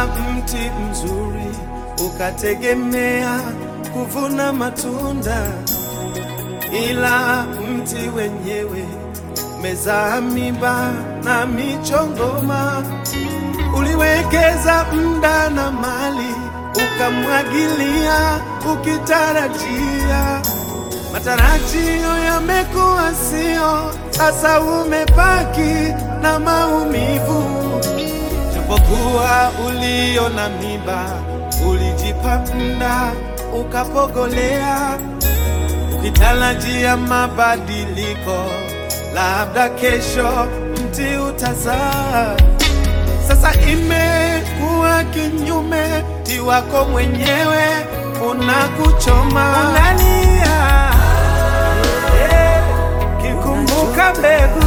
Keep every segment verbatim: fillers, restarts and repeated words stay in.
Ulipanda mti mzuri ukategemea kuvuna matunda, ila mti wenyewe umezaa miba na michongoma. Uliwekeza muda na mali, ukamwagilia ukitarajia, matarajio yamekuwa sio, sasa umebaki na maumivu. Japokuwa uliona miba, ulijipa muda ukapogolea, ukitarajia mabadiliko, labda kesho mti utazaa. Sasa imekuwa kinyume, mti wako mwenyewe unakuchoma. Unalia yeah, kikumbuka mbegu.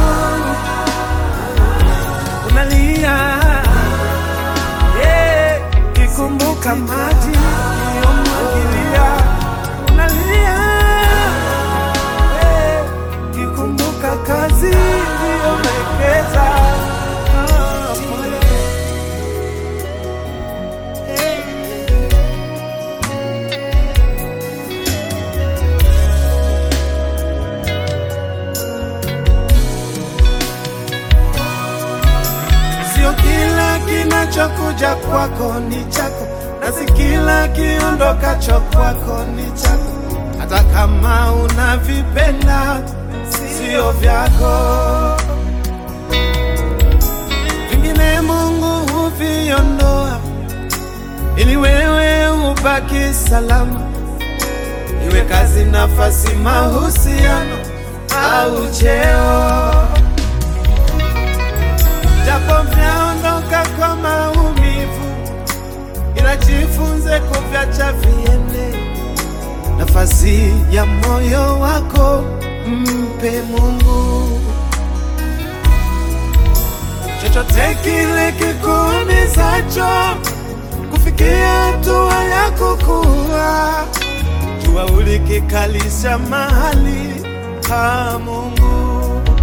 Unalia yeah, kikumbuka maji uliyomwagilia. Unalia yeah, kikumbuka kazi uliyowekeza. Kila kinachokuja kwako ni chako, na si kila kiondokacho kwako ni chako. Hata kama unavipenda sio vyako, vingine Mungu huviondoa ili wewe ubaki salama. Iwe kazi, nafasi, mahusiano au cheo, japo vyaondoka kwa maumivu, ila jifunze kuviacha viende. Nafasi ya moyo wako mpe Mungu. Chochote kile kikuumizacho kufikia hatua ya kukua, jua ulikikalisha mahali pa Mungu.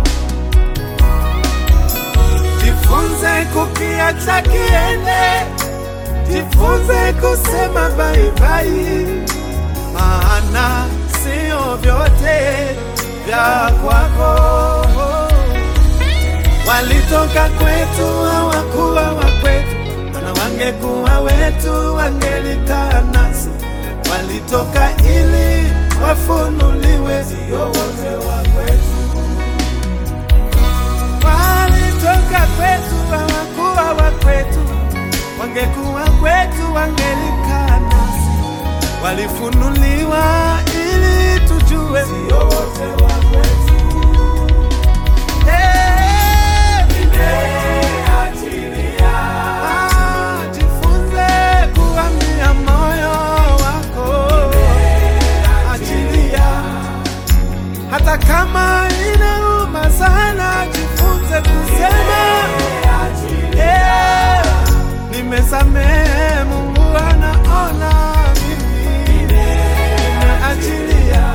Jifunze kukiacha kiende, jifunze kusema bye bye, maana sio vyote vya kwako. Walitoka kwetu hawakuwa wa kwetu, maana wangekuwa wetu wangelikaa nasi. Walitoka ili wafunuliwe, sio wote wa kwetu. Walitoka kwetu hawakuwa wa kwetu, wangekuwa kwetu wangelikaa nasi. Walifunuliwa ili tujue, sio wote wa kwetu. Hey, nimeachilia. Ah, jifunze kuambia moyo wako, achilia. Hata kama inauma sana, jifunze kusema yeah, nimesamehe, Mungu anaona mimi nimeachilia.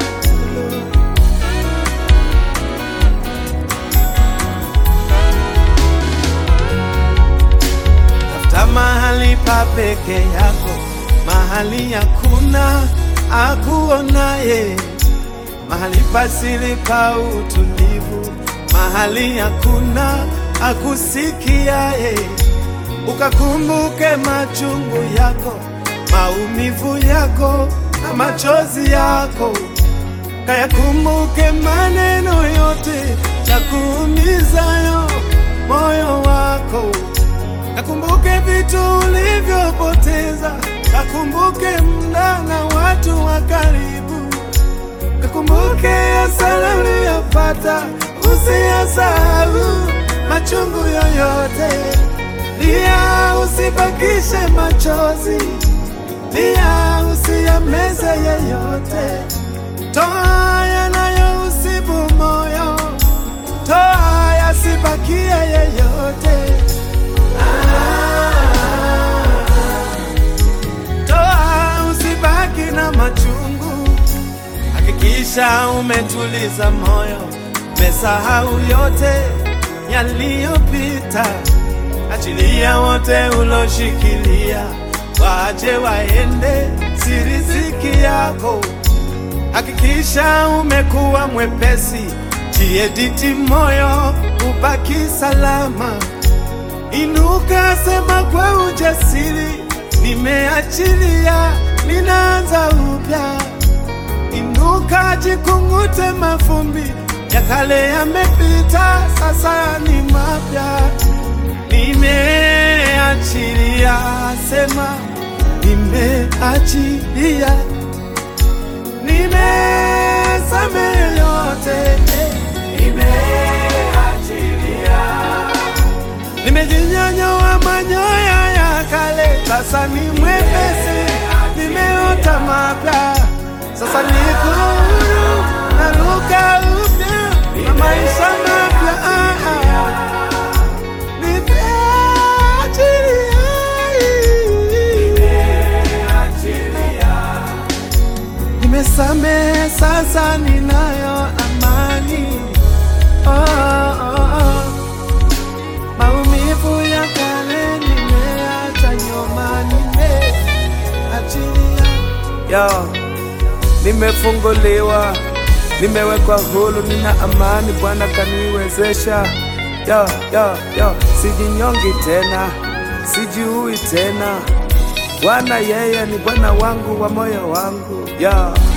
Tafuta mahali pa peke yako, mahali hakuna akuonaye, mahali pasili pa utulivu, mahali hakuna akusikiaye. Ukakumbuke machungu yako, maumivu yako na machozi yako. Kayakumbuke maneno yote ya kuumizayo moyo wako. Kakumbuke vitu ulivyopoteza, kakumbuke muda na watu wa karibu. Kakumbuke hasara uliyopata, usiyasahau machungu yoyote. Lia, usibakishe machozi, lia, usiyameze yeyote. Toa yanayousibu moyo, toa yasibakie yeyote. Ah, toa, usibaki na machungu. Hakikisha umetuliza moyo, umesahau yote yaliyopita. achilia wote uloshikilia, waje waende, si riziki yako. Hakikisha umekuwa mwepesi, jiediti moyo, ubaki salama. Inuka, sema kwa ujasiri, nimeachilia, ninaanza upya. Inuka, jikungute mavumbi, ya kale yamepita, sasa ni mapya. Nimeachilia, sema nimeachilia, nimesamehe yote, nimeachilia. Nimejinyoa manyoya ya kale, sasa ni mwepesi, nimeota mapya. Sasa niko huru, naruka upya, na maisha mapya. Nimesamehe, sasa ninayo amani. Oh, oh, oh. Maumivu ya kale nimeacha nyuma, nimeachilia. Yo, nimefunguliwa, nimewekwa huru, nina amani, Bwana kaniwezesha. Yo, yo, yo, sijinyongi tena, sijiui tena. Bwana yeye ni Bwana wangu wa moyo wangu. Yo.